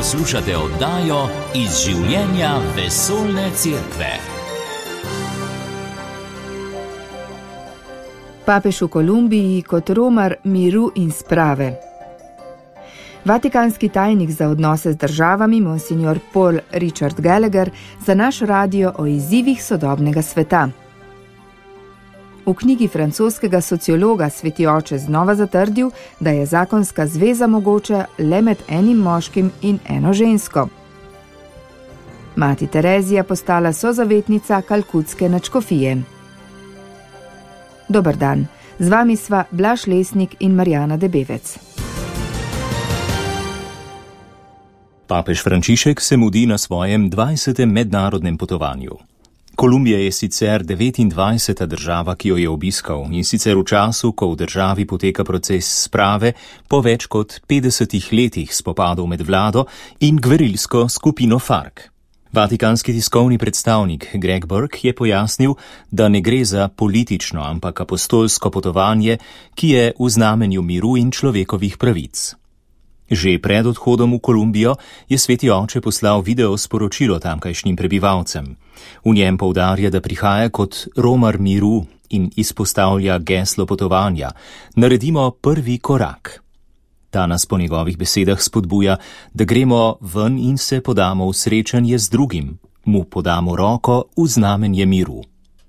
Poslušate oddajo Iz življenja vesoljne cerkve. Papež v Kolumbiji kot romar miru in sprave. Vatikanski tajnik za odnose z državami, monsignor Paul Richard Gallagher, za naš radio o izzivih sodobnega sveta. V knjigi francoskega sociologa Sveti oče znova zatrdil, da je zakonska zveza mogoča le med enim moškim in eno žensko. Mati Terezija postala sozavetnica kalkutske nadškofije. Dober dan, z vami sva Blaž Lesnik in Marjana Debevec. Papež Frančišek se mudi na svojem 20. mednarodnem potovanju. Kolumbija je sicer 29. država, ki jo je obiskal, in sicer v času, ko v državi poteka proces sprave po več kot 50 letih spopadov med vlado in gverilsko skupino FARC. Vatikanski tiskovni predstavnik Greg Burke je pojasnil, da ne gre za politično, ampak apostolsko potovanje, ki je v znamenju miru in človekovih pravic. Že pred odhodom v Kolumbijo je Sveti oče poslal video sporočilo tamkajšnjim prebivalcem. V njem poudarja, da prihaja kot romar miru in izpostavlja geslo potovanja: naredimo prvi korak. Ta nas po njegovih besedah spodbuja, da gremo ven in se podamo v srečanje z drugim, mu podamo roko v znamenje miru.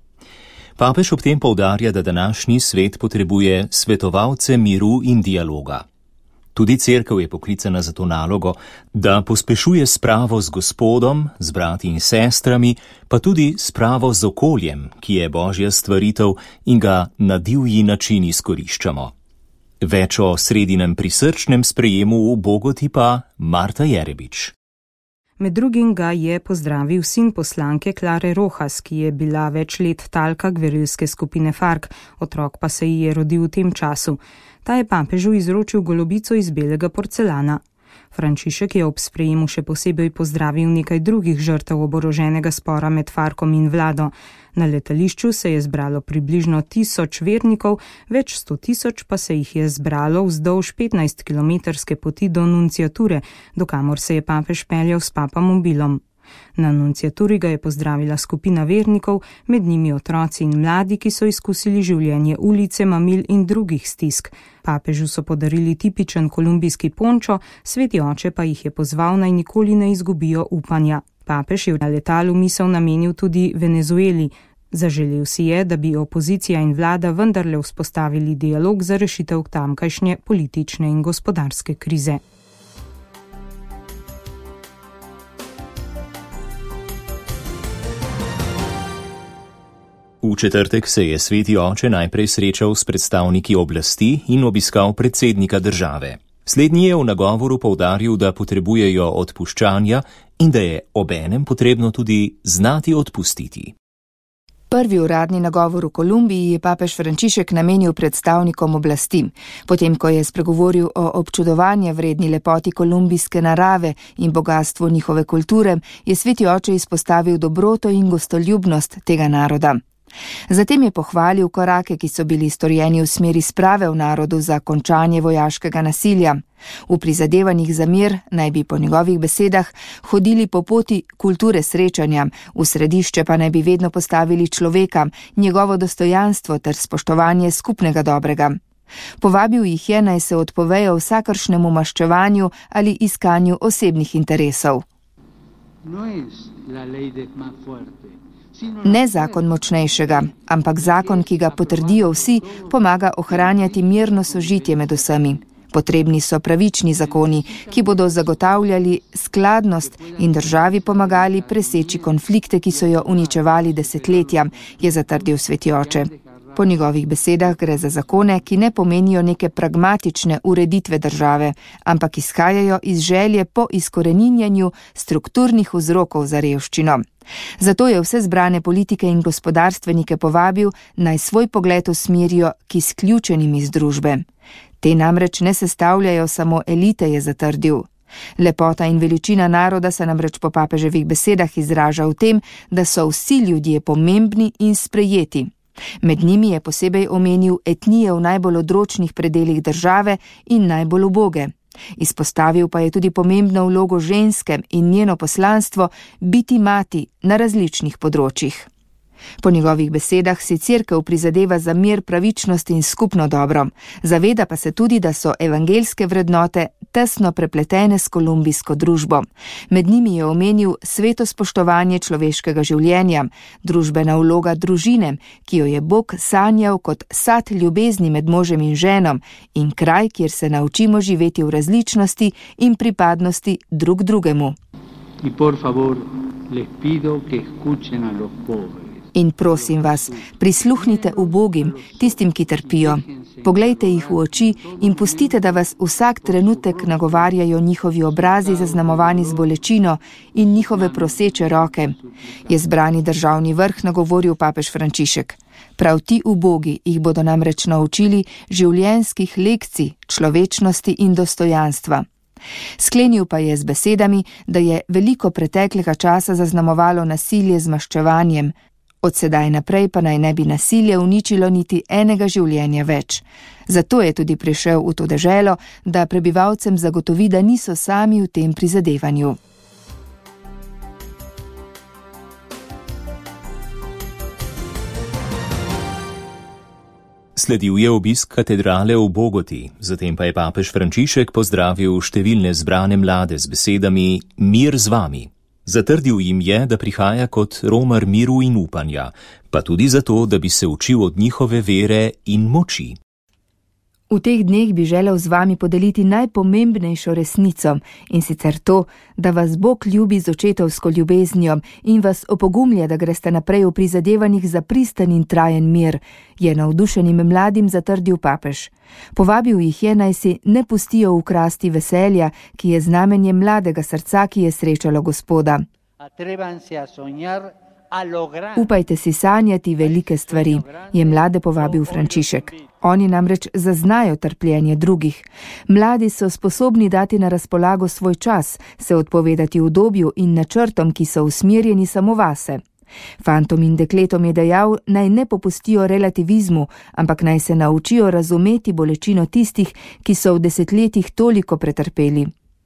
Papež ob tem poudarja, da današnji svet potrebuje svetovalce miru in dialoga. Tudi cerkev je poklicana za to nalogo, da pospešuje spravo z Gospodom, z brati in sestrami, pa tudi spravo z okoljem, ki je Božja stvaritev in ga na divji način izkoriščamo. Več o sredinem prisrčnem sprejemu v Bogoti pa Marta Jerebič. Med drugim ga je pozdravil sin poslanke Klare Rojas, ki je bila več let talka gverilske skupine FARC, otrok pa se ji je rodil v tem času. Ta je papežu izročil golobico iz belega porcelana. Frančišek je ob sprejemu še posebej pozdravil nekaj drugih žrtev oboroženega spora med FARCom in vlado. Na letališču se je zbralo približno 1000 vernikov, več 100 000 pa se jih je zbralo vzdolž 15-kilometrske poti do nunciature, do kamor se je papež peljal s papamobilom. Na nunciaturi ga je pozdravila skupina vernikov, med njimi otroci in mladi, ki so izkusili življenje ulice, mamil in drugih stisk. Papežu so podarili tipičen kolumbijski pončo, Sveti oče pa jih je pozval, naj nikoli ne izgubijo upanja. Papež je na letalu misel namenil tudi Venezueli. Zaželel si je, da bi opozicija in vlada vendarle vzpostavili dialog za rešitev tamkajšnje politične in gospodarske krize. V četrtek se je Sveti oče najprej srečal s predstavniki oblasti in obiskal predsednika države. Slednji je v nagovoru poudaril, da potrebujejo odpuščanja in da je obenem potrebno tudi znati odpustiti. Prvi uradni nagovor v Kolumbiji je papež Frančišek namenil predstavnikom oblasti. Potem, ko je spregovoril o občudovanja vredni lepoti kolumbijske narave in bogatstvu njihove kulture, je Sveti oče izpostavil dobroto in gostoljubnost tega naroda. Zatem je pohvalil korake, ki so bili storjeni v smeri sprave v narodu za končanje vojaškega nasilja. V prizadevanjih za mir naj bi po njegovih besedah hodili po poti kulture srečanja, v središče pa naj bi vedno postavili človeka, njegovo dostojanstvo ter spoštovanje skupnega dobrega. Povabil jih je, naj se odpovejo vsakršnemu maščevanju ali iskanju osebnih interesov. Ne zakon močnejšega, ampak zakon, ki ga potrdijo vsi, pomaga ohranjati mirno sožitje med vsemi. Potrebni so pravični zakoni, ki bodo zagotavljali skladnost in državi pomagali preseči konflikte, ki so jo uničevali desetletja, je zatrdil Sveti oče. Po njegovih besedah gre za zakone, ki ne pomenijo neke pragmatične ureditve države, ampak izhajajo iz želje po izkoreninjanju strukturnih vzrokov za revščino. Zato je vse zbrane politike in gospodarstvenike povabil, naj svoj pogled usmerijo k izključenim iz družbe. Te namreč ne sestavljajo samo elite, je zatrdil. Lepota in veličina naroda se namreč po papeževih besedah izraža v tem, da so vsi ljudje pomembni in sprejeti. Med njimi je posebej omenil etnije v najbolj odročnih predelih države in najbolj uboge. Izpostavil pa je tudi pomembno vlogo ženske in njeno poslanstvo biti mati na različnih področjih. Po njegovih besedah si Cerkev prizadeva za mir, pravičnost in skupno dobro. Zaveda pa se tudi, da so evangeljske vrednote tesno prepletene s kolumbijsko družbo. Med njimi je omenil sveto spoštovanje človeškega življenja, družbena vloga družine, ki jo je Bog sanjal kot sad ljubezni med možem in ženom in kraj, kjer se naučimo živeti v različnosti in pripadnosti drug drugemu. In prosim vas, prisluhnite ubogim, tistim, ki trpijo. Poglejte jih v oči in pustite, da vas vsak trenutek nagovarjajo njihovi obrazi zaznamovani z bolečino in njihove proseče roke, je zbrani državni vrh nagovoril papež Frančišek. Prav ti ubogi jih bodo namreč naučili življenjskih lekcij, človečnosti in dostojanstva. Sklenil pa je z besedami, da je veliko preteklega časa zaznamovalo nasilje z maščevanjem, od sedaj naprej pa naj ne bi nasilje uničilo niti enega življenja več. Zato je tudi prišel v to deželo, da prebivalcem zagotovi, da niso sami v tem prizadevanju. Sledil je obisk katedrale v Bogoti, zatem pa je papež Frančišek pozdravil številne zbrane mlade z besedami "Mir z vami". Zatrdil jim je, da prihaja kot romar miru in upanja, pa tudi zato, da bi se učil od njihove vere in moči. V teh dneh bi želel z vami podeliti najpomembnejšo resnico, in sicer to, da vas Bog ljubi z očetovsko ljubeznijo in vas opogumlja, da greste naprej v prizadevanjih za pristan in trajen mir, je navdušenim mladim zatrdil papež. Povabil jih je, naj si ne pustijo ukrasti veselja, ki je znamenje mladega srca, ki je srečalo Gospoda. Upajte si sanjati velike stvari, je mlade povabil Frančišek. Oni namreč zaznajo trpljenje drugih. Mladi so sposobni dati na razpolago svoj čas, se odpovedati udobju in načrtom, ki so usmerjeni samo vase. Fantom in dekletom je dejal, naj ne popustijo relativizmu, ampak naj se naučijo razumeti bolečino tistih, ki so v desetletjih toliko pretrpeli.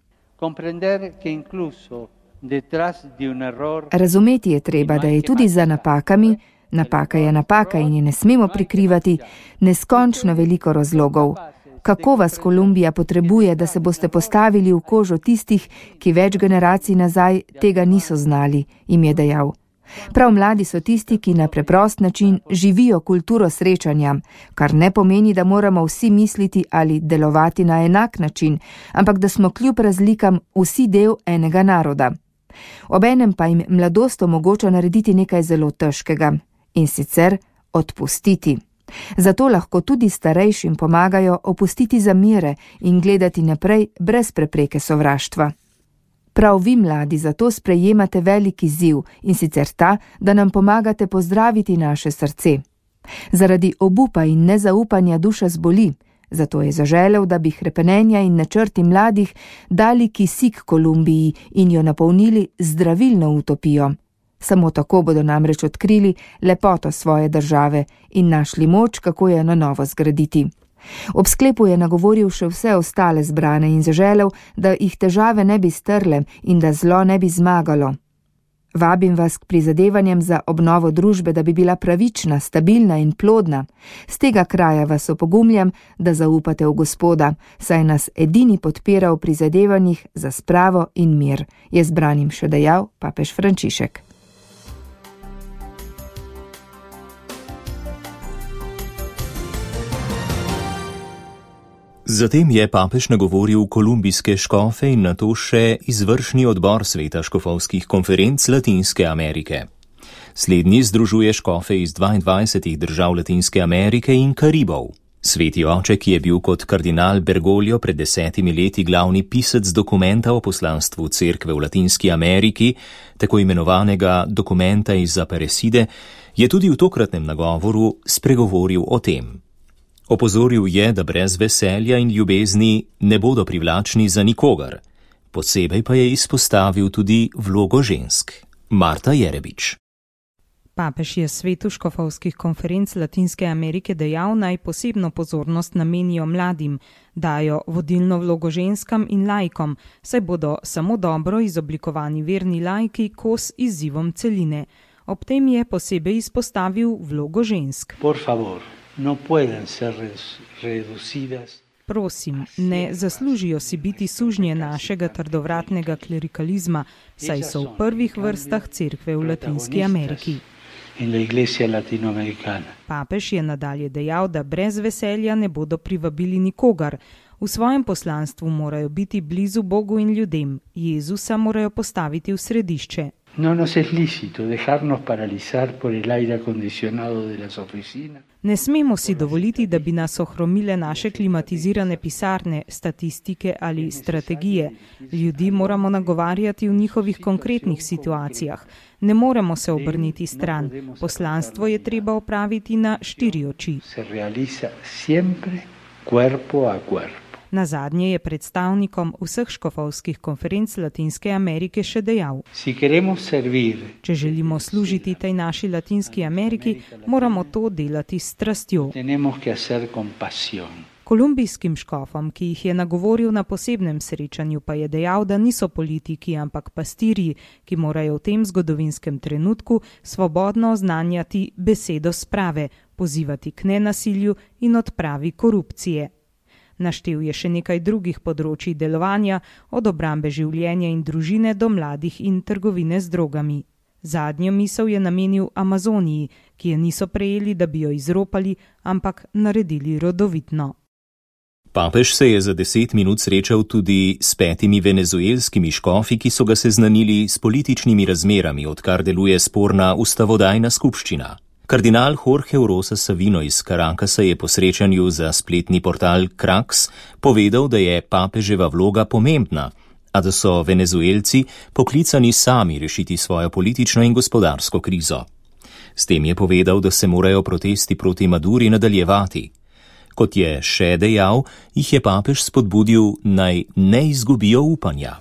Razumeti je treba, da je tudi za napakami, napaka je napaka in je ne smemo prikrivati, neskončno veliko razlogov. Kako vas Kolumbija potrebuje, da se boste postavili v kožo tistih, ki več generacij nazaj tega niso znali, jim je dejal. Prav mladi so tisti, ki na preprost način živijo kulturo srečanja, kar ne pomeni, da moramo vsi misliti ali delovati na enak način, ampak da smo kljub razlikam vsi del enega naroda. Obenem pa jim mladost omogoča narediti nekaj zelo težkega, in sicer odpustiti. Zato lahko tudi starejšim pomagajo opustiti zamere in gledati naprej brez prepreke sovraštva. Prav vi, mladi, zato sprejemate veliki izziv, in sicer ta, da nam pomagate pozdraviti naše srce. Zaradi obupa in nezaupanja duša zboli, zato je zaželel, da bi hrepenenja in načrti mladih dali kisik Kolumbiji in jo napolnili zdravilno utopijo. Samo tako bodo namreč odkrili lepoto svoje države in našli moč, kako jo na novo zgraditi. Ob sklepu je nagovoril še vse ostale zbrane in zaželel, da jih težave ne bi strle in da zlo ne bi zmagalo. Vabim vas k prizadevanjem za obnovo družbe, da bi bila pravična, stabilna in plodna. Z tega kraja vas opogumljam, da zaupate v Gospoda, saj nas edini podpira v prizadevanjih za spravo in mir, je zbranim še dejal papež Frančišek. Zatem je papež nagovoril kolumbijske škofe in nato še izvršni odbor sveta škofovskih konferenc Latinske Amerike. Slednji združuje škofe iz 22 držav Latinske Amerike in Karibov. Sveti oče, ki je bil kot kardinal Bergoglio pred 10 leti glavni pisec dokumenta o poslanstvu cerkve v Latinski Ameriki, tako imenovanega dokumenta iz Aparecide, je tudi v tokratnem nagovoru spregovoril o tem. Opozoril je, da brez veselja in ljubezni ne bodo privlačni za nikogar. Posebej pa je izpostavil tudi vlogo žensk. Marta Jerebič. Papež je svetu škofovskih konferenc Latinske Amerike dejal, naj posebno pozornost namenijo mladim, dajo vodilno vlogo ženskam in laikom, saj bodo samo dobro izoblikovani verni laiki kos izzivom celine. Ob tem je posebej izpostavil vlogo žensk. Por favor, no pueden ser reducidas. Prosim, ne zaslužijo si biti sužnje našega trdovratnega klerikalizma, saj so v prvih vrstah cerkve v Latinski Ameriki. Papež je nadalje dejal, da brez veselja ne bodo privabili nikogar. V svojem poslanstvu morajo biti blizu Bogu in ljudem, Jezusa morajo postaviti v središče. No nos es lícito dejarnos paralizar por el aire acondicionado de las oficinas. Ne smemo si dovoliti, da bi nas ohromile naše klimatizirane pisarne, statistike ali strategije. Ljudi moramo nagovarjati v njihovih konkretnih situacijah. Ne moremo se obrniti stran. Poslanstvo je treba opraviti na 4 oči. Se realiza siempre cuerpo a cuerpo. Nazadnje je predstavnikom vseh škofovskih konferenc Latinske Amerike še dejal: Če želimo služiti tej naši Latinski Ameriki, moramo to delati s strastjo. Kolumbijskim škofom, ki jih je nagovoril na posebnem srečanju, pa je dejal, da niso politiki, ampak pastirji, ki morajo v tem zgodovinskem trenutku svobodno oznanjati besedo sprave, pozivati k nenasilju in odpravi korupcije. Naštel je še nekaj drugih področij delovanja, od obrambe življenja in družine do mladih in trgovine z drogami. Zadnjo misel je namenil Amazoniji, ki je niso prejeli, da bi jo izropali, ampak naredili rodovitno. Papež se je za 10 minut srečal tudi s 5 venezuelskimi škofi, ki so ga seznanili s političnimi razmerami, odkar deluje sporna ustavodajna skupščina. Kardinal Jorge Urosa Savino iz Caracasa je po srečanju za spletni portal Krax povedal, da je papeževa vloga pomembna, a da so Venezuelci poklicani sami rešiti svojo politično in gospodarsko krizo. S tem je povedal, da se morajo protesti proti Maduri nadaljevati. Kot je še dejal, jih je papež spodbudil, naj ne izgubijo upanja.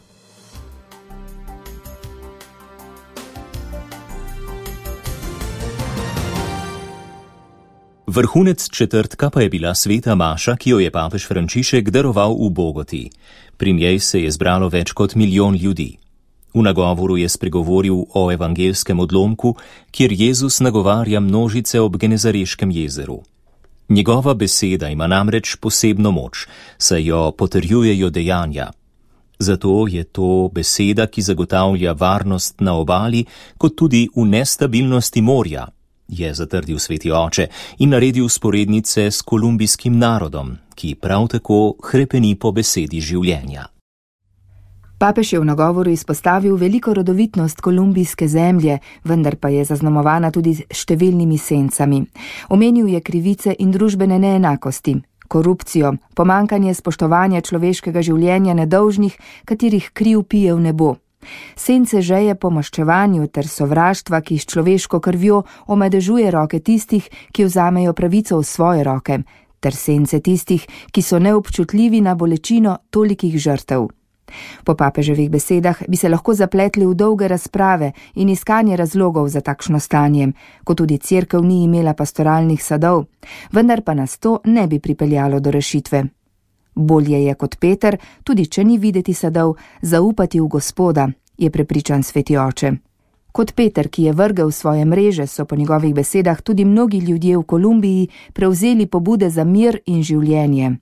Vrhunec četrtka pa je bila sveta maša, ki jo je papež Frančišek daroval v Bogoti. Pri njej se je zbralo več kot 1 milijon ljudi. V nagovoru je spregovoril o evangelskem odlomku, kjer Jezus nagovarja množice ob Genezareškem jezeru. Njegova beseda ima namreč posebno moč, saj jo potrjujejo dejanja. Zato je to beseda, ki zagotavlja varnost na obali, kot tudi v nestabilnosti morja, je zatrdil sveti oče in naredil sporednice s kolumbijskim narodom, ki prav tako hrepeni po besedi življenja. Papež je v nagovoru izpostavil veliko rodovitnost kolumbijske zemlje, vendar pa je zaznamovana tudi s številnimi sencami. Omenil je krivice in družbene neenakosti, korupcijo, pomanjkanje spoštovanja človeškega življenja nedolžnih, katerih kriv pije v nebo. Sence žeje po maščevanju ter sovraštva, ki s človeško krvjo omadežuje roke tistih, ki vzamejo pravico v svoje roke, ter sence tistih, ki so neobčutljivi na bolečino tolikih žrtev. Po papeževih besedah bi se lahko zapletli v dolge razprave in iskanje razlogov za takšno stanje, ko tudi cerkev ni imela pastoralnih sadov, vendar pa nas to ne bi pripeljalo do rešitve. Bolje je kot Peter, tudi če ni videti sadov, zaupati v Gospoda, je prepričan sveti oče. Kot Peter, ki je vrgel svoje mreže, so po njegovih besedah tudi mnogi ljudje v Kolumbiji prevzeli pobude za mir in življenje.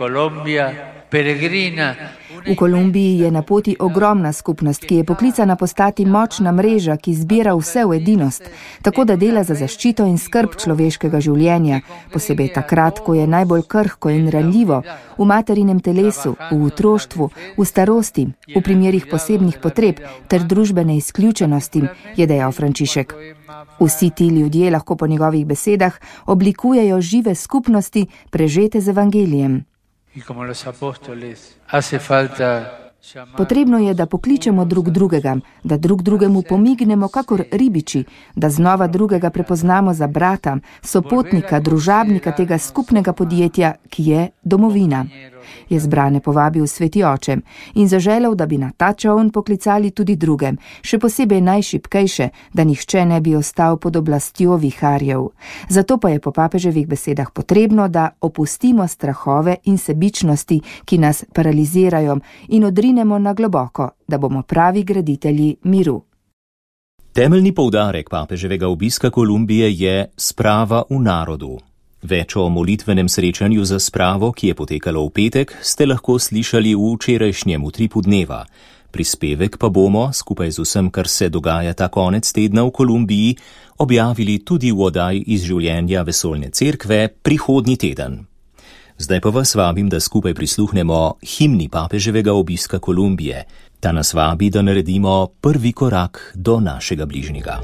V Kolumbiji je na poti ogromna skupnost, ki je poklicana postati močna mreža, ki zbira vse v edinost, tako da dela za zaščito in skrb človeškega življenja, posebej takrat, ko je najbolj krhko in ranljivo, v materinem telesu, v otroštvu, v starosti, v primerih posebnih potreb ter družbene izključenosti, je dejal Frančišek. Vsi ti ljudje lahko po njegovih besedah oblikujejo žive skupnosti, prežete z evangelijem. Potrebno je, da pokličemo drug drugega, da drug drugemu pomignemo kakor ribiči, da znova drugega prepoznamo za brata, sopotnika, družabnika tega skupnega podjetja, ki je domovina. Je zbrane povabil Sveti oče in zaželel, da bi na ta čoln poklicali tudi druge, še posebej najšibkejše, da nihče ne bi ostal pod oblastjo viharjev. Zato pa je po papeževih besedah potrebno, da opustimo strahove in sebičnosti, ki nas paralizirajo, in odrinemo na globoko, da bomo pravi graditelji miru. Temeljni poudarek papeževega obiska Kolumbije je sprava v narodu. Več o molitvenem srečanju za spravo, ki je potekalo v petek, ste lahko slišali v včerajšnjem utripu dneva. Prispevek pa bomo, skupaj z vsem, kar se dogaja ta konec tedna v Kolumbiji, objavili tudi v oddaji iz življenja Vesoljne cerkve prihodnji teden. Zdaj pa vas vabim, da skupaj prisluhnemo himni papeževega obiska Kolumbije. Ta nas vabi, da naredimo prvi korak do našega bližnjega.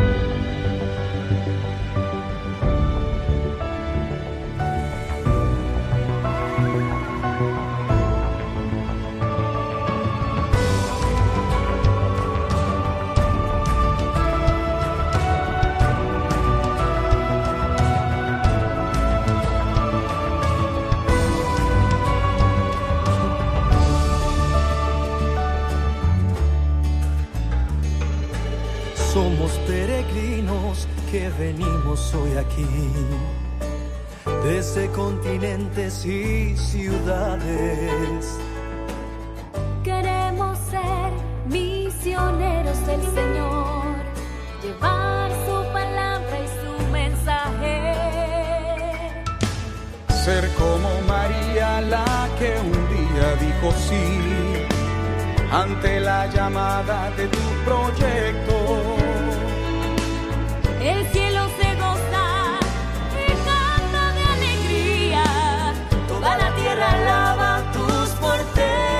Somos peregrinos que venimos hoy aquí, desde continentes y ciudades. Queremos ser misioneros del Señor, llevar su palabra y su mensaje. Ser como María, la que un día dijo sí ante la llamada de tu proyecto. El cielo se goza y canta de alegría, toda la tierra alaba tus portentos.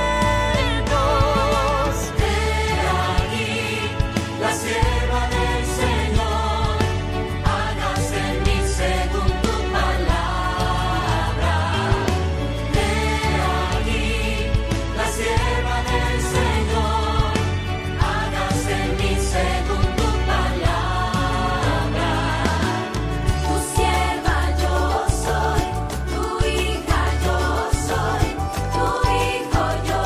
He aquí la sierva del Señor, hágase en mí según tu palabra. He aquí la sierva del Señor, hágase en mí según tu palabra. Tu sierva yo soy, tu hija yo soy, tu hijo yo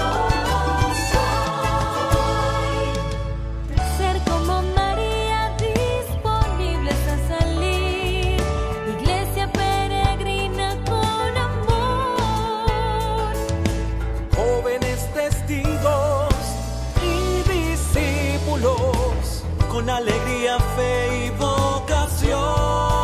soy. Ser como María, disponibles a salir, iglesia peregrina con amor. Jóvenes testigos y discípulos, con alegría, fe y vocación.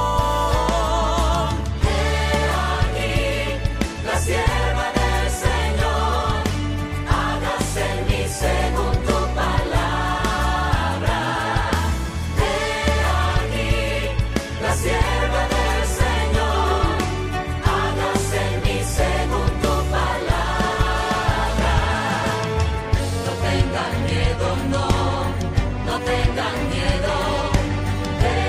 La sierva del Señor, hágase en mí según tu palabra. He aquí la sierva del Señor, hágase en mí según tu palabra. No tengan miedo, no tengan miedo. He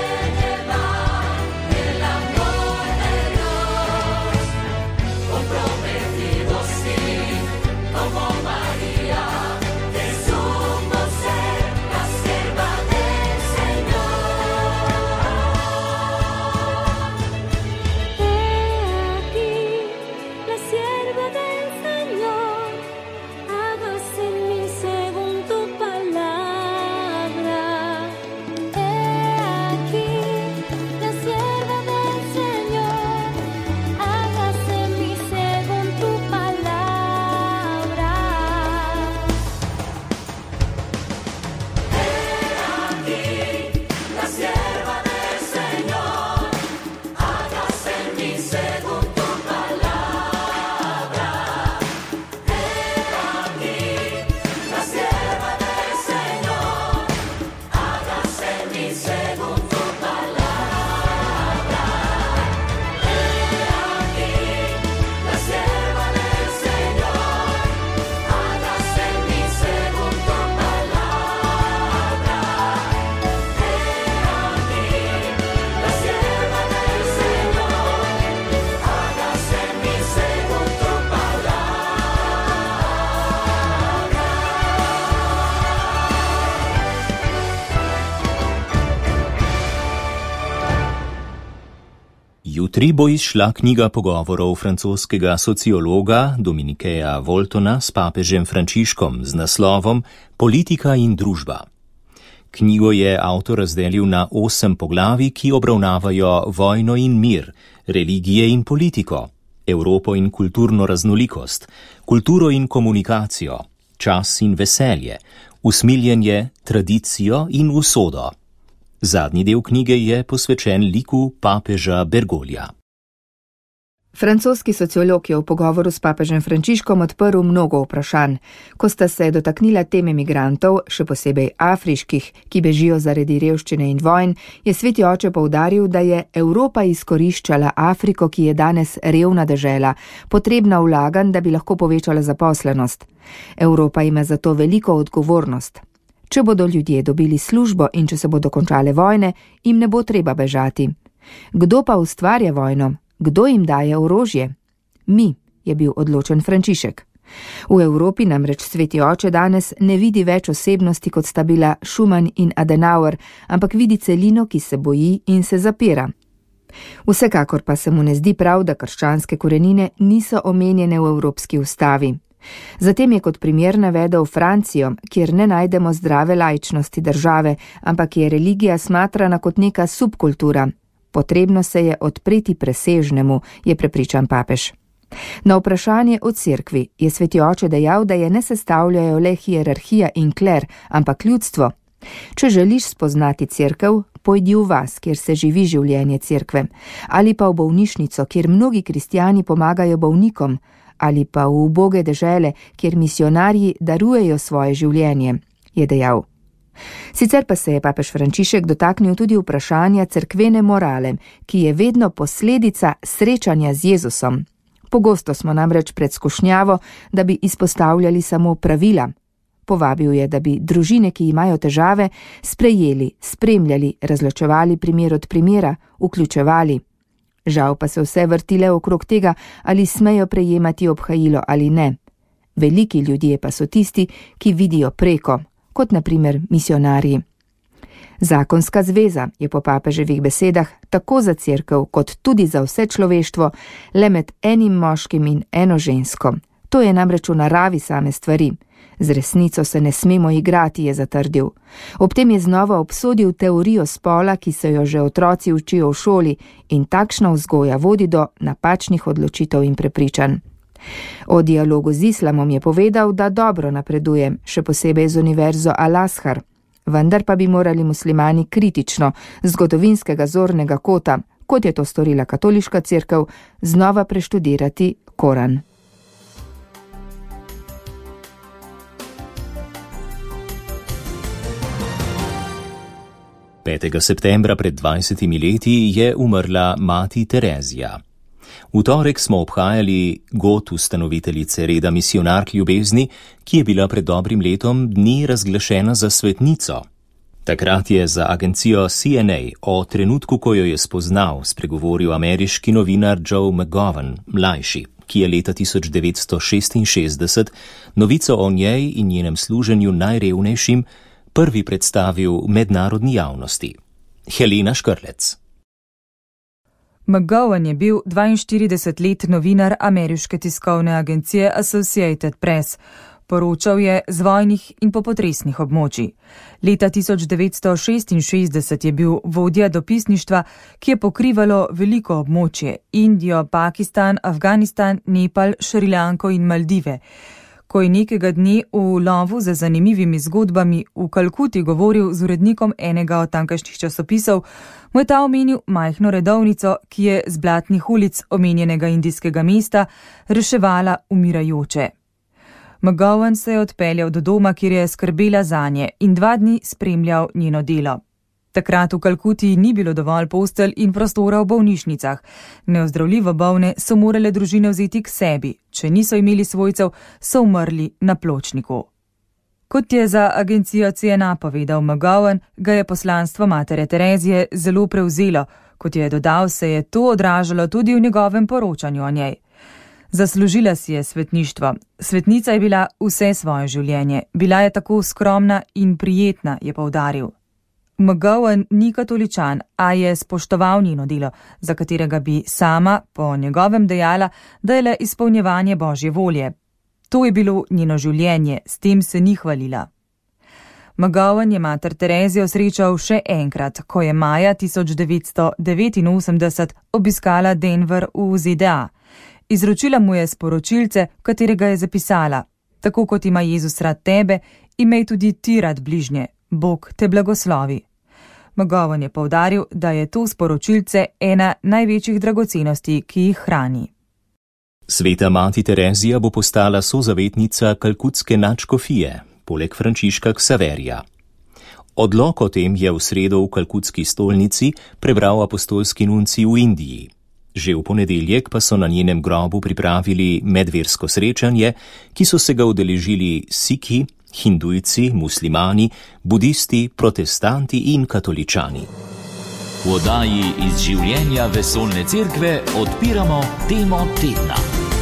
Jutri bo izšla knjiga pogovorov francoskega sociologa Dominikeja Voltona s papežem Frančiškom z naslovom Politika in družba. Knjigo je avtor razdelil na 8 poglavij, ki obravnavajo vojno in mir, religije in politiko, Evropo in kulturno raznolikost, kulturo in komunikacijo, čas in veselje, usmiljenje, tradicijo in usodo. Zadnji del knjige je posvečen liku papeža Bergoglia. Francoski sociolog je v pogovoru s papežem Frančiškom odprl mnogo vprašanj. Ko sta se dotaknila teme migrantov, še posebej afriških, ki bežijo zaradi revščine in vojn, je sveti oče poudaril, da je Evropa izkoriščala Afriko, ki je danes revna dežela, potrebna vlaganj, da bi lahko povečala zaposlenost. Evropa ima zato veliko odgovornost. Če bodo ljudje dobili službo in če se bodo končale vojne, jim ne bo treba bežati. Kdo pa ustvarja vojno? Kdo jim daje orožje? Mi, je bil odločen Frančišek. V Evropi namreč sveti oče danes ne vidi več osebnosti, kot sta bila Schuman in Adenauer, ampak vidi celino, ki se boji in se zapira. Vsekakor pa se mu ne zdi prav, da krščanske korenine niso omenjene v Evropski ustavi. Zatem je kot primer navedel Francijo, kjer ne najdemo zdrave laičnosti države, ampak je religija smatrana kot neka subkultura. Potrebno se je odpreti presežnemu, je prepričan papež. Na vprašanje o cerkvi je sveti oče dejal, da je ne sestavljajo le hierarhija in kler, ampak ljudstvo. Če želiš spoznati cerkev, pojdi v vas, kjer se živi življenje cerkve, ali pa v bolnišnico, kjer mnogi kristjani pomagajo bolnikom, ali pa v uboge dežele, kjer misionarji darujejo svoje življenje, je dejal. Sicer pa se je papež Frančišek dotaknil tudi vprašanja cerkvene morale, ki je vedno posledica srečanja z Jezusom. Pogosto smo namreč pred skušnjavo, da bi izpostavljali samo pravila. Povabil je, da bi družine, ki imajo težave, sprejeli, spremljali, razločevali primer od primera, vključevali. Žal pa se vse vrtile okrog tega, ali smejo prejemati obhajilo ali ne. Veliki ljudje pa so tisti, ki vidijo preko, kot na primer misionarji. Zakonska zveza je po papeževih besedah tako za cerkev kot tudi za vse človeštvo le med enim moškim in eno žensko. To je namreč v naravi same stvari. Z resnico se ne smemo igrati, je zatrdil. Ob tem je znova obsodil teorijo spola, ki se jo že otroci učijo v šoli, in takšna vzgoja vodi do napačnih odločitev in prepričanj. O dialogu z islamom je povedal, da dobro napreduje, še posebej z univerzo Al-Azhar. Vendar pa bi morali muslimani kritično, z zgodovinskega zornega kota, kot je to storila katoliška cerkev, znova preštudirati Koran. Septembra pred 20 leti je umrla mati Terezija. V torek smo obhajali god ustanoviteljice reda misionark ljubezni, ki je bila pred dobrim letom dni razglašena za svetnico. Takrat je za agencijo CNA o trenutku, ko jo je spoznal, spregovoril ameriški novinar Joe McGovern, mlajši, ki je leta 1966 novico o njej in njenem služenju najrevnejšim prvi predstavil mednarodni javnosti. Helena Škrlec. McGowan je bil 42-let novinar ameriške tiskovne agencije Associated Press. Poročal je z vojnih in popotresnih območij. Leta 1966 je bil vodja dopisništva, ki je pokrivalo veliko območje: Indijo, Pakistan, Afganistan, Nepal, Šrilanko in Maldive. Ko je nekega dne v lovu za zanimivimi zgodbami v Kalkuti govoril z urednikom enega od tamkajšnjih časopisov, mu je ta omenil majhno redovnico, ki je z blatnih ulic omenjenega indijskega mesta reševala umirajoče. McGowan se je odpeljal do doma, kjer je skrbela zanje, in 2 dni spremljal njeno delo. Takrat v Kalkuti ni bilo dovolj postelj in prostora v bolnišnicah. Neozdravljivo bolne so morale družine vzeti k sebi. Če niso imeli svojcev, so umrli na pločniku. Kot je za agencijo CNA povedal McGowan, ga je poslanstvo matere Terezije zelo prevzelo. Kot je dodal, se je to odražalo tudi v njegovem poročanju o njej. Zaslužila si je svetništvo. Svetnica je bila vse svoje življenje. Bila je tako skromna in prijetna, je poudaril. McGowan ni katoličan, a je spoštoval njeno delo, za katerega bi sama, po njegovem dejala, da je le izpolnjevanje Božje volje. To je bilo njeno življenje, s tem se ni hvalila. McGowan je mater Terezijo srečal še enkrat, ko je maja 1989 obiskala Denver v ZDA. Izročila mu je sporočilce, katerega je zapisala: tako kot ima Jezus rad tebe, imej tudi ti rad bližnje, Bog te blagoslovi. McGowan je poudaril, da je to sporočilce ena največjih dragocenosti, ki jih hrani. Sveta mati Terezija bo postala sozavetnica kalkutske nadškofije, poleg Frančiška Ksaverija. Odlok o tem je v sredo v kalkutski stolnici prebral apostolski nuncij v Indiji. Že v ponedeljek pa so na njenem grobu pripravili medversko srečanje, ki so se ga udeležili Sikhi, Hindujci, muslimani, budisti, protestanti in katoličani. V oddaji iz življenja vesoljne cerkve odpiramo temo tedna.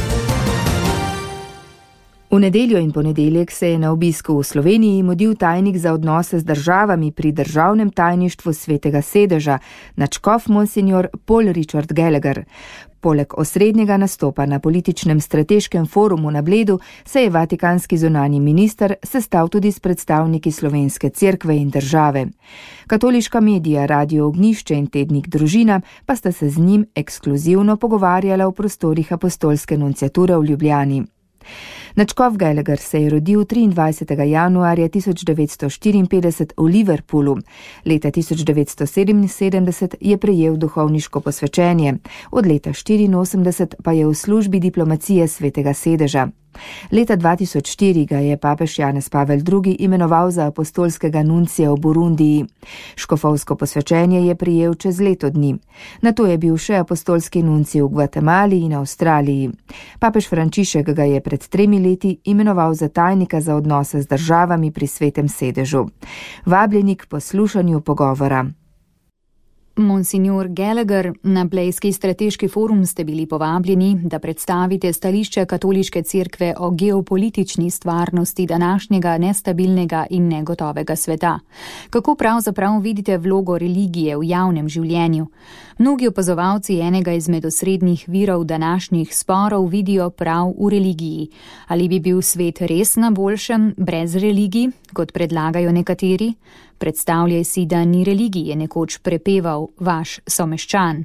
V nedeljo in ponedeljek se je na obisku v Sloveniji mudil tajnik za odnose z državami pri državnem tajništvu Svetega sedeža, nadškof monsignor Paul Richard Gallagher. Poleg osrednjega nastopa na političnem strateškem forumu na Bledu se je vatikanski zunanji minister sestal tudi s predstavniki slovenske cerkve in države. Katoliška medija Radio Ognjišče in tednik Družina pa sta se z njim ekskluzivno pogovarjala v prostorih apostolske nunciature v Ljubljani. Nadškof Gallagher se je rodil 23. januarja 1954 v Liverpoolu. Leta 1977 je prejel duhovniško posvečenje, od leta 1984 pa je v službi diplomacije Svetega sedeža. Leta 2004 ga je papež Janez Pavel II. Imenoval za apostolskega nuncija v Burundiji. Škofovsko posvečenje je prejel čez leto dni. Nato je bil še apostolski nuncij v Gvatemali in Avstraliji. Papež Frančišek ga je pred 3 leti imenoval za tajnika za odnose z državami pri Svetem sedežu. Vabljeni k poslušanju pogovora. Monsignor Gallagher, na Blejski strateški forum ste bili povabljeni, da predstavite stališče katoliške cerkve o geopolitični stvarnosti današnjega nestabilnega in negotovega sveta. Kako pravzaprav vidite vlogo religije v javnem življenju? Mnogi opazovalci enega izmed osrednjih virov današnjih sporov vidijo prav v religiji. Ali bi bil svet res na boljšem brez religij, kot predlagajo nekateri? Predstavljaj si, da ni religije, nekoč prepeval vaš someščan.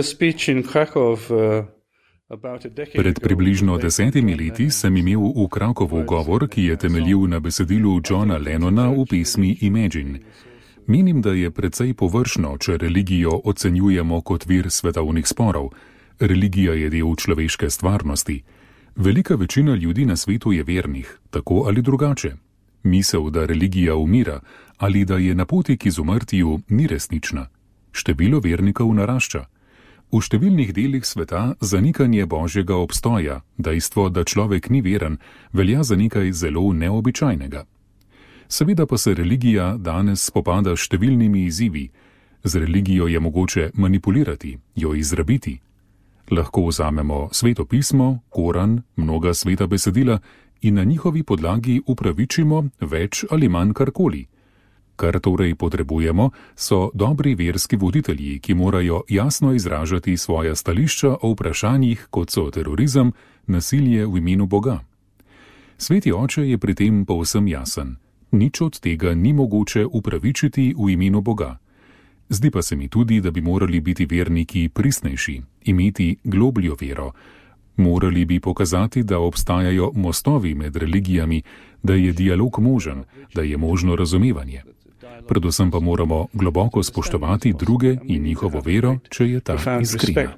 Pred približno 10 leti sem imel v Krakovu govor, ki je temeljil na besedilu Johna Lennona v pesmi Imagine. Menim, da je precej površno, če religijo ocenjujemo kot vir svetovnih sporov. Religija je del človeške stvarnosti. Velika večina ljudi na svetu je vernih, tako ali drugače. Misel, da religija umira ali da je na poti k izumrtju, ni resnična. Število vernikov narašča. V številnih delih sveta zanikanje Božjega obstoja, dejstvo, da človek ni veren, velja za nekaj zelo neobičajnega. Seveda pa se religija danes spopada s številnimi izzivi. Z religijo je mogoče manipulirati, jo izrabiti. Lahko vzamemo Sveto pismo, Koran, mnoga sveta besedila in na njihovi podlagi upravičimo več ali manj karkoli. Kar torej potrebujemo, so dobri verski voditelji, ki morajo jasno izražati svoja stališča o vprašanjih, kot so terorizem, nasilje v imenu Boga. Sveti oče je pri tem povsem jasen. Nič od tega ni mogoče upravičiti v imenu Boga. Zdi pa se mi tudi, da bi morali biti verniki pristnejši, imeti globljo vero. Morali bi pokazati, da obstajajo mostovi med religijami, da je dialog možen, da je možno razumevanje. Predvsem pa moramo globoko spoštovati druge in njihovo vero, če je ta iskrena.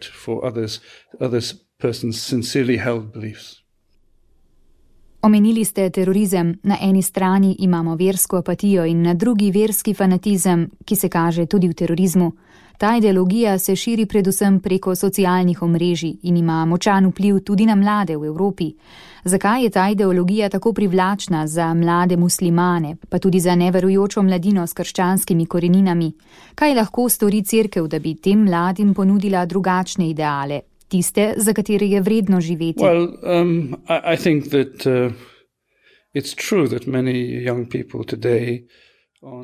Omenili ste terorizem, na eni strani imamo versko apatijo in na drugi verski fanatizem, ki se kaže tudi v terorizmu. Ta ideologija se širi predvsem preko socialnih omrežij in ima močan vpliv tudi na mlade v Evropi. Zakaj je ta ideologija tako privlačna za mlade muslimane, pa tudi za neverujočo mladino s krščanskimi koreninami? Kaj lahko stori cerkev, da bi tem mladim ponudila drugačne ideale, tiste, za katere je vredno živeti? I think that it's true that many young people today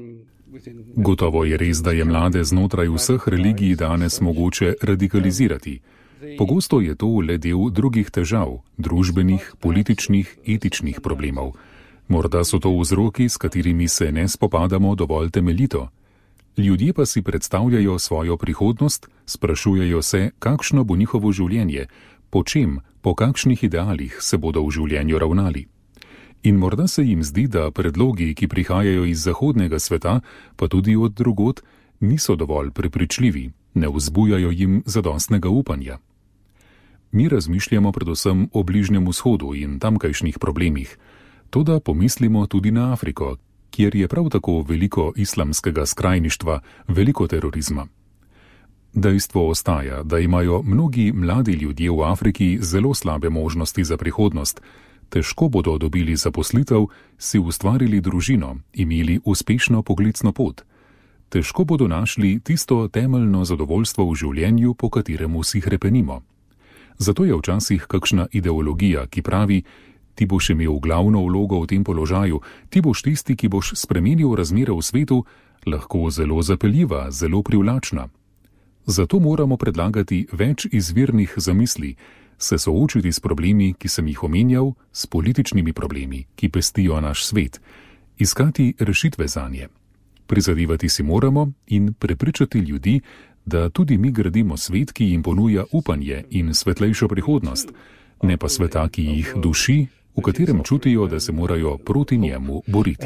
Gotovo je res, da je mlade znotraj vseh religij danes mogoče radikalizirati. Pogosto je to le del drugih težav, družbenih, političnih, etičnih problemov. Morda so to vzroki, s katerimi se ne spopadamo dovolj temeljito. Ljudje pa si predstavljajo svojo prihodnost, sprašujejo se, kakšno bo njihovo življenje, po čem, po kakšnih idealih se bodo v življenju ravnali. In morda se jim zdi, da predlogi, ki prihajajo iz zahodnega sveta, pa tudi od drugod, niso dovolj prepričljivi, ne vzbujajo jim zadostnega upanja. Mi razmišljamo predvsem o Bližnjem vzhodu in tamkajšnjih problemih, toda pomislimo tudi na Afriko, kjer je prav tako veliko islamskega skrajništva, veliko terorizma. Dejstvo ostaja, da imajo mnogi mladi ljudje v Afriki zelo slabe možnosti za prihodnost. Težko bodo dobili zaposlitev, si ustvarili družino, imeli uspešno poklicno pot. Težko bodo našli tisto temeljno zadovoljstvo v življenju, po katerem vsi hrepenimo. Zato je včasih kakšna ideologija, ki pravi, ti boš imel glavno vlogo v tem položaju, ti boš tisti, ki boš spremenil razmere v svetu, lahko zelo zapeljiva, zelo privlačna. Zato moramo predlagati več izvirnih zamisli, se soočiti s problemi, ki sem jih omenjal, s političnimi problemi, ki pestijo naš svet, iskati rešitve zanje. Prizadevati si moramo in prepričati ljudi, da tudi mi gradimo svet, ki jim ponuja upanje in svetlejšo prihodnost, ne pa sveta, ki jih duši, v katerem čutijo, da se morajo proti njemu boriti.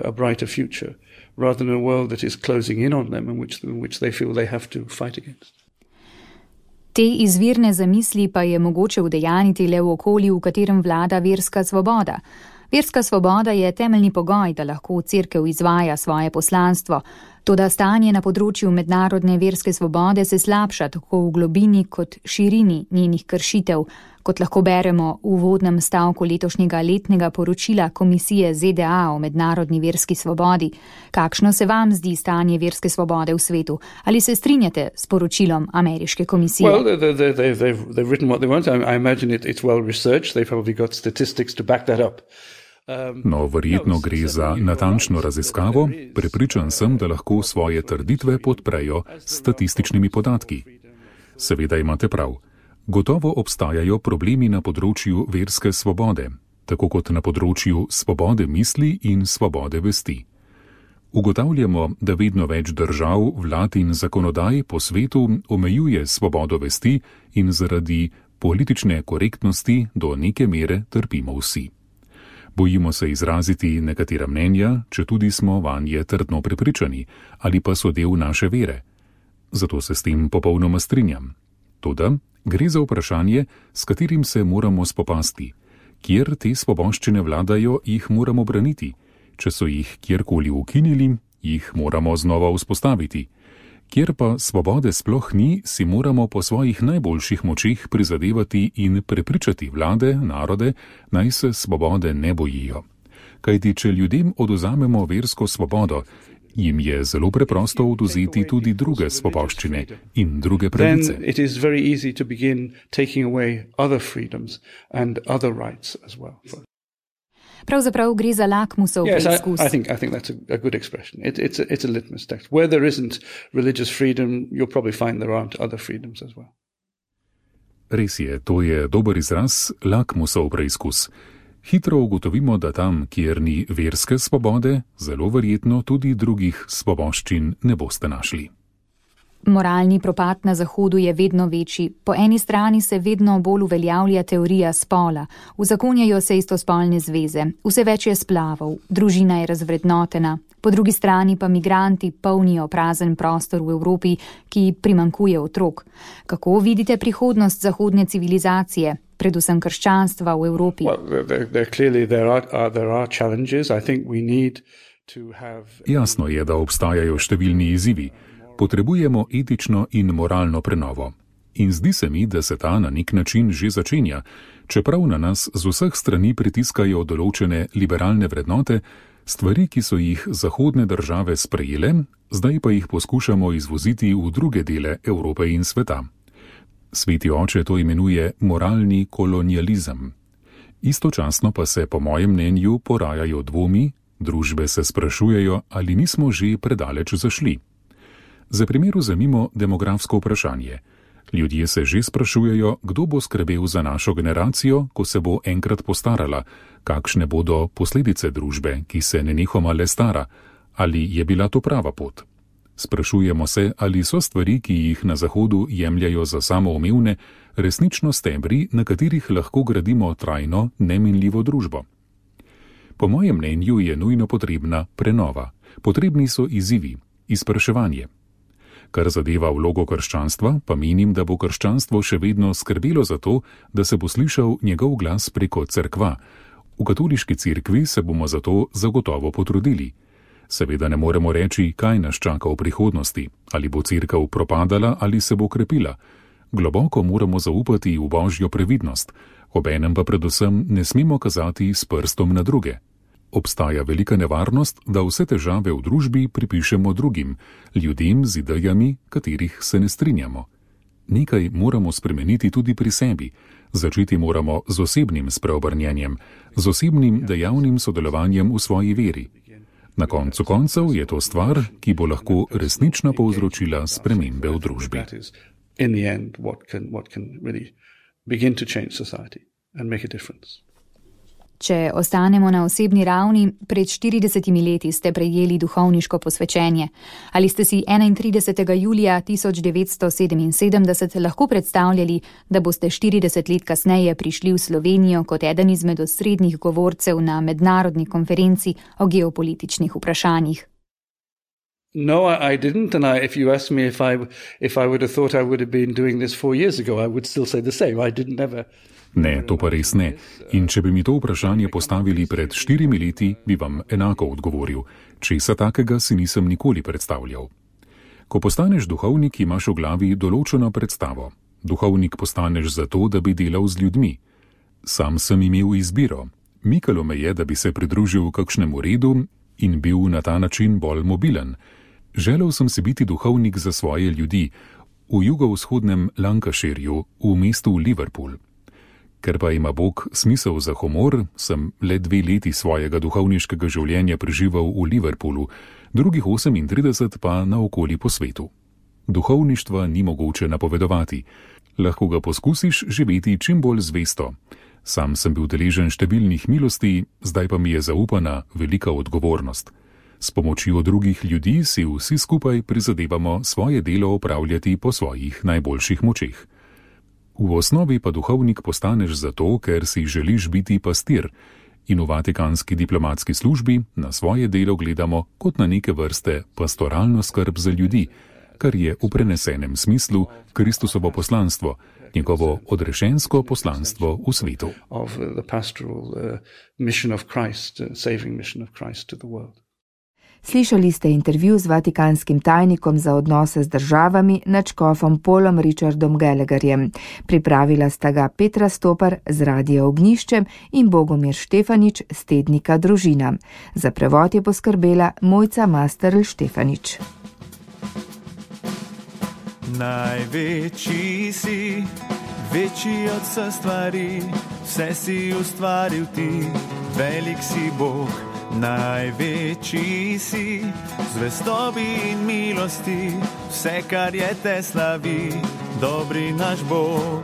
Te izvirne zamisli pa je mogoče udejaniti le v okolju, v katerem vlada verska svoboda. Verska svoboda je temeljni pogoj, da lahko cerkev izvaja svoje poslanstvo. Toda stanje na področju mednarodne verske svobode se slabša tako v globini kot širini njenih kršitev, kot lahko beremo v uvodnem stavku letošnjega letnega poročila Komisije ZDA o mednarodni verski svobodi. Kakšno se vam zdi stanje verske svobode v svetu? Ali se strinjate s poročilom ameriške komisije? Well, they've written what they want. I imagine it's well researched. They've probably got statistics to back that up. No, verjetno gre za natančno raziskavo, prepričan sem, da lahko svoje trditve podprejo s statističnimi podatki. Seveda imate prav. Gotovo obstajajo problemi na področju verske svobode, tako kot na področju svobode misli in svobode vesti. Ugotavljamo, da vedno več držav, vlad in zakonodaj po svetu omejuje svobodo vesti in zaradi politične korektnosti do neke mere trpimo vsi. Bojimo se izraziti nekatera mnenja, če tudi smo vanje trdno prepričani, ali pa so del naše vere. Zato se s tem popolnoma strinjam. Toda gre za vprašanje, s katerim se moramo spopasti. Kjer te svoboščine vladajo, jih moramo braniti. Če so jih kjerkoli ukinili, jih moramo znova vzpostaviti. Kjer pa svobode sploh ni, si moramo po svojih najboljših močeh prizadevati in prepričati vlade, narode, naj se svobode ne bojijo. Kajti, če ljudem odvzamemo versko svobodo, jim je zelo preprosto odvzeti tudi druge svoboščine in druge pravice. Pravzaprav gre za lakmusov preizkus. I think that's a good expression. It's a litmus test. Where there isn't religious freedom, you'll probably find there aren't other freedoms as well. Res je, to je dober izraz, lakmusov preizkus. Hitro ugotovimo, da tam, kjer ni verske svobode, zelo verjetno tudi drugih svoboščin ne boste našli. Moralni propad na Zahodu je vedno večji. Po eni strani se vedno bolj uveljavlja teorija spola, uzakonjajo se istospolne zveze, vse več je splavov, družina je razvrednotena, po drugi strani pa migranti polnijo prazen prostor v Evropi, ki primanjkuje otrok. Kako vidite prihodnost zahodne civilizacije, predvsem krščanstva v Evropi? Jasno je, da obstajajo številni izzivi. Potrebujemo etično in moralno prenovo. In zdi se mi, da se ta na nek način že začenja, čeprav na nas z vseh strani pritiskajo določene liberalne vrednote, stvari, ki so jih zahodne države sprejele, zdaj pa jih poskušamo izvoziti v druge dele Evrope in sveta. Sveti oče to imenuje moralni kolonializem. Istočasno pa se po mojem mnenju porajajo dvomi, Družbe se sprašujejo, ali nismo že predaleč zašli. Za primer vzemimo demografsko vprašanje. Ljudje se že sprašujejo, kdo bo skrbel za našo generacijo, ko se bo enkrat postarala, kakšne bodo posledice družbe, ki se nenehoma le stara, ali je bila to prava pot. Sprašujemo se, ali so stvari, ki jih na Zahodu jemljajo za samoumevne, resnično stebri, na katerih lahko gradimo trajno, neminljivo družbo. Po mojem mnenju je nujno potrebna prenova. Potrebni so izzivi, izpraševanje. Kar zadeva vlogo krščanstva, pa menim, da bo krščanstvo še vedno skrbelo za to, da se bo slišal njegov glas preko cerkva. V katoliški cerkvi se bomo za to zagotovo potrudili. Seveda ne moremo reči, kaj nas čaka v prihodnosti, ali bo cerkev propadala ali se bo krepila. Globoko moramo zaupati v božjo previdnost, obenem pa predvsem ne smemo kazati s prstom na druge. Obstaja velika nevarnost, da vse težave v družbi pripišemo drugim, ljudem z idejami, katerih se ne strinjamo. Nekaj moramo spremeniti tudi pri sebi. Začeti moramo z osebnim spreobrnjenjem, z osebnim dejavnim sodelovanjem v svoji veri. Na koncu koncev je to stvar, ki bo lahko resnično povzročila spremembe v družbi. Če ostanemo na osebni ravni, pred 40 leti ste prejeli duhovniško posvečenje. Ali ste si 31. julija 1977 lahko predstavljali, da boste 40 let kasneje prišli v Slovenijo kot eden izmed osrednjih govorcev na mednarodni konferenci o geopolitičnih vprašanjih? No, I didn't, and if you asked me if I would have thought I would have been doing this 4 years ago, I would still say the same. I didn't ever. Ne, to pa res ne. In če bi mi to vprašanje postavili pred 4 leti, bi vam enako odgovoril. Česa takega si nisem nikoli predstavljal. Ko postaneš duhovnik, imaš v glavi določeno predstavo. Duhovnik postaneš zato, da bi delal z ljudmi. Sam sem imel izbiro. Mikalo me je, da bi se pridružil kakšnemu redu in bil na ta način bolj mobilen. Želel sem si biti duhovnik za svoje ljudi v jugovzhodnem Lancashirju, v mestu Liverpool. Ker pa ima Bog smisel za humor, sem le 2 leti svojega duhovniškega življenja preživel v Liverpoolu, drugih 38 pa naokoli po svetu. Duhovništva ni mogoče napovedovati. Lahko ga poskusiš živeti čim bolj zvesto. Sam sem bil deležen številnih milosti, zdaj pa mi je zaupana velika odgovornost. S pomočjo drugih ljudi si vsi skupaj prizadevamo svoje delo opravljati po svojih najboljših močeh. V osnovi pa duhovnik postaneš zato, ker si želiš biti pastir in v vatikanski diplomatski službi na svoje delo gledamo kot na neke vrste pastoralno skrb za ljudi, kar je v prenesenem smislu Kristusovo poslanstvo, njegovo odrešensko poslanstvo v svetu. Slišali ste intervju z vatikanskim tajnikom za odnose z državami, nadškofom Paulom Richardom Gallagherjem. Pripravila sta ga Petra Stopar z Radia Ognjišče in Bogomir Štefanič z tednika Družina. Za prevod je poskrbela Mojca Masterl Štefanič. Največji si, večji od vseh stvari, vse si ustvaril ti, velik si Bog. Največji si, zvestobi in milosti, vse, kar je te slavi, dobri naš Bog.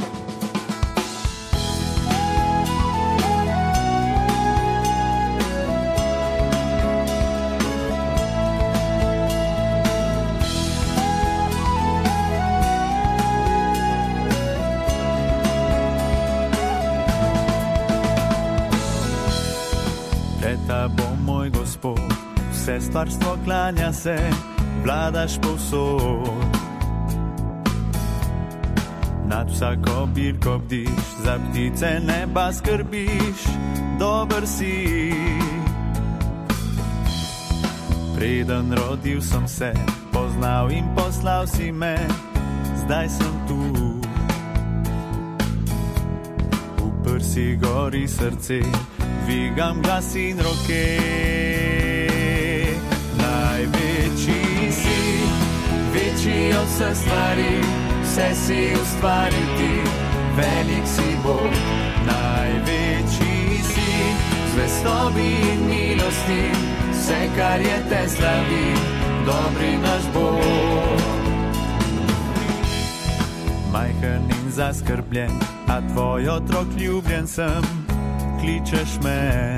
Vse stvarstvo klanja se, vladaš povsod. Nad vsako bilko bdiš, za ptice neba skrbiš, dober si. Preden rodil sem se, poznal in poslal si me, zdaj sem tu. V prsi gori srce, dvigam glas in roke. Največji si, večji od vseh stvari, vse si ustvaril ti, velik si Bog. Največji si, zvestobi in milosti, vse, kar je te slavi, dobri naš Bog. Majhen in zaskrbljen, a tvoj otrok ljubljen sem, kličeš me,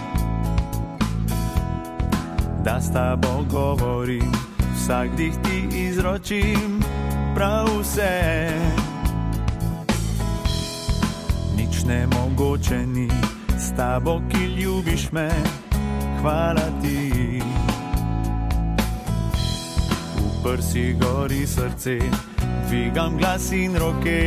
da s tabo govorim, vsak dih ti izročim, prav vse. Nič nemogoče ni, s tabo, ki ljubiš me, hvala ti. V prsi gori srce, dvigam glas in roke.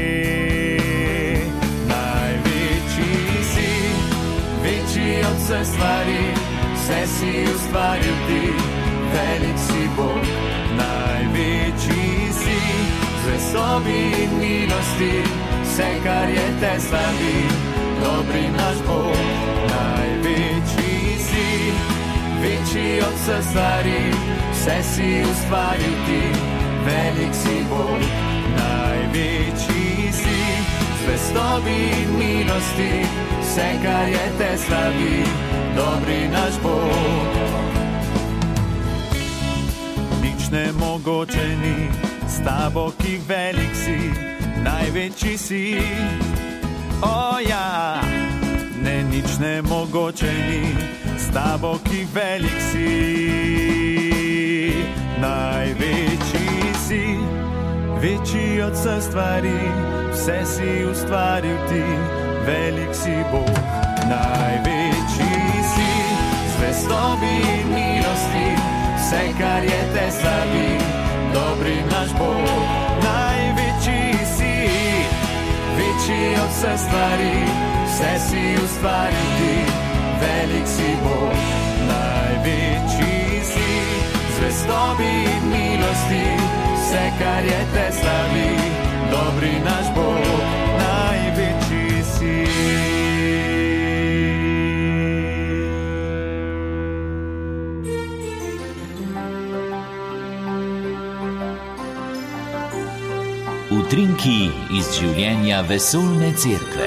Največji si, večji od vse stvari, vse si ustvaril ti, velik si Bog. Največji si, zvestobi in milosti, vse, kar je te slavi, dobri naš Bog. Največji si, večji od vse stvari, vse si ustvaril ti, velik si Bog. Največji si, zvestobi in milosti, vse, kar je te slavi, dobri naš Bog. Nič nemogoče ni, s tabo, ki velik si, največji si. O ja, ne, nič nemogoče ni, s tabo, ki velik si, največji si, večji od vseh stvari, vse si ustvaril ti, velik si Bog. Največji si, zvestobi in milosti, vse, kar je te slavi, dobri naš Bog. Največji si, večji od vseh stvari, vse si ustvaril ti, velik si Bog. Največji si, zvestobi in milosti, vse, kar je te slavi, dobri naš Bog. Največji si. Utrinki iz življenja vesoljne cerkve.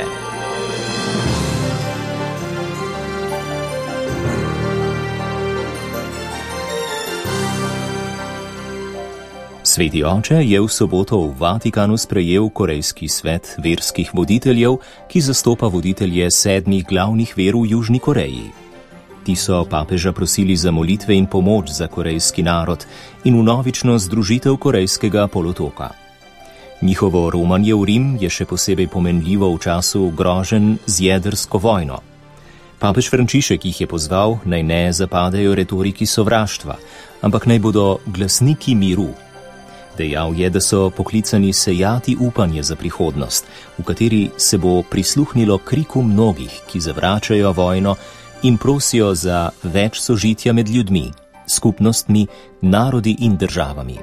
Sveti oče je v soboto v Vatikanu sprejel korejski svet verskih voditeljev, ki zastopa voditelje 7 glavnih ver v Južni Koreji. Ti so papeža prosili za molitve in pomoč za korejski narod in vnovično združitev korejskega polotoka. Njihovo romanje v Rim je še posebej pomenljivo v času groženj z jedrsko vojno. Papež Frančišek jih je pozval, naj ne zapadejo retoriki sovraštva, ampak naj bodo glasniki miru. Dejal je, da so poklicani sejati upanje za prihodnost, v kateri se bo prisluhnilo kriku mnogih, ki zavračajo vojno in prosijo za več sožitja med ljudmi, skupnostmi, narodi in državami.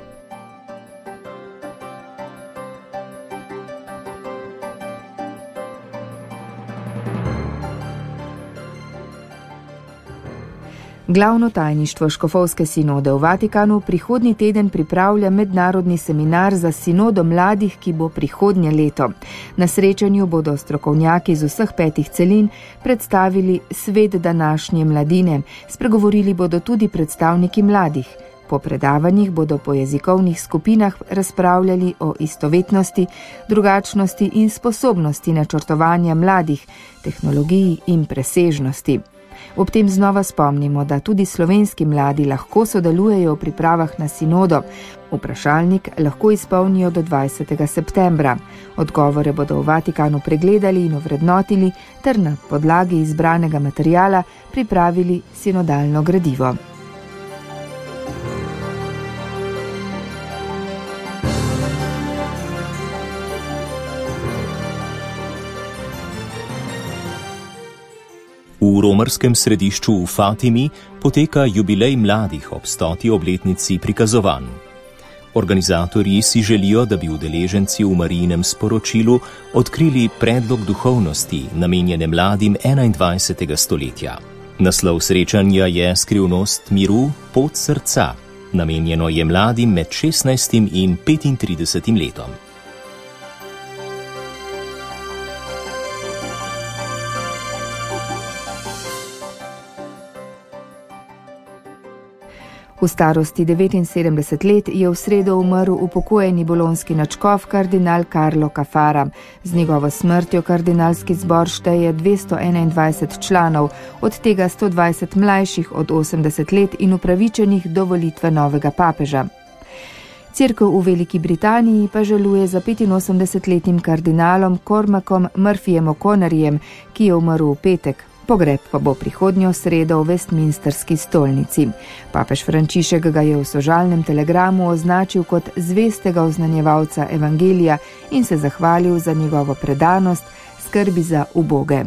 Glavno tajništvo škofovske sinode v Vatikanu prihodnji teden pripravlja mednarodni seminar za sinodo mladih, ki bo prihodnje leto. Na srečanju bodo strokovnjaki z vseh 5 celin predstavili svet današnje mladine, spregovorili bodo tudi predstavniki mladih. Po predavanjih bodo po jezikovnih skupinah razpravljali o istovetnosti, drugačnosti in sposobnosti načrtovanja mladih, tehnologiji in presežnosti. Ob tem znova spomnimo, da tudi slovenski mladi lahko sodelujejo v pripravah na sinodo. Vprašalnik lahko izpolnijo do 20. septembra. Odgovore bodo v Vatikanu pregledali in ovrednotili ter na podlagi izbranega materijala pripravili sinodalno gradivo. V romarskem središču v Fatimi poteka jubilej mladih ob 100. obletnici prikazovanj. Organizatorji si želijo, da bi udeleženci v Marijinem sporočilu odkrili predlog duhovnosti, namenjene mladim 21. stoletja. Naslov srečanja je Skrivnost miru, pot srca. Namenjeno je mladim med 16 in 35 letom. V starosti 79 let je v sredo umrl upokojeni bolonski nadškof kardinal Carlo Cafara. Z njegovo smrtjo kardinalski zbor šteje 221 članov, od tega 120 mlajših od 80 let in upravičenih do volitve novega papeža. Cerkev v Veliki Britaniji pa žaluje za 85-letnim kardinalom Cormacom Murphyjem O'Connorjem, ki je umrl v petek. Pogreb pa bo prihodnjo sredo v Westminsterski stolnici. Papež Frančišek ga je v sožalnem telegramu označil kot zvestega oznanjevalca evangelija in se zahvalil za njegovo predanost, skrbi za uboge.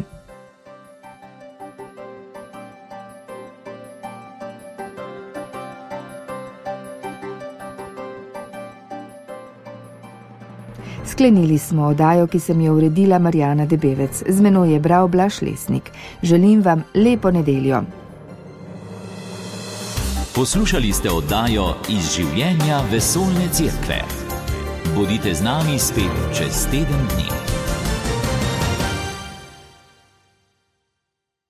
Sklenili smo oddajo, ki sem jo uredila Marjana Debevec. Z menoj je bral Blaž Lesnik. Želim vam lepo nedeljo. Poslušali ste oddajo Iz življenja vesoljne cerkve. Bodite z nami spet čez teden dni.